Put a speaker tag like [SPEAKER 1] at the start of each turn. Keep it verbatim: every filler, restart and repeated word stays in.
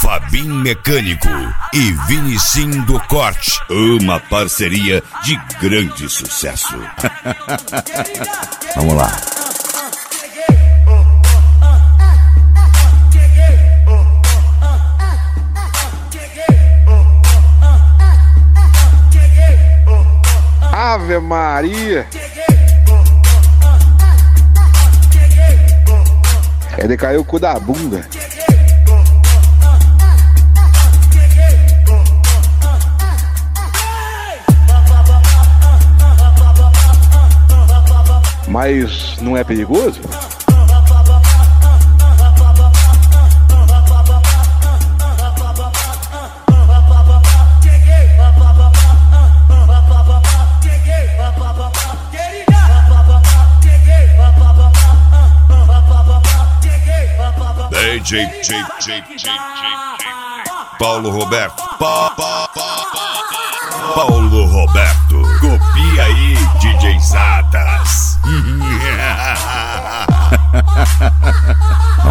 [SPEAKER 1] Fabim Mecânico e Vinicim do Corte. Uma parceria de grande sucesso. Vamos lá.
[SPEAKER 2] Ave Maria! É de cair o cu da bunda. Mas não é perigoso?
[SPEAKER 1] D J, J, J, J, J, Paulo Roberto. Pa, pa, pa, pa, Paulo Roberto. Copia aí, DJzadas.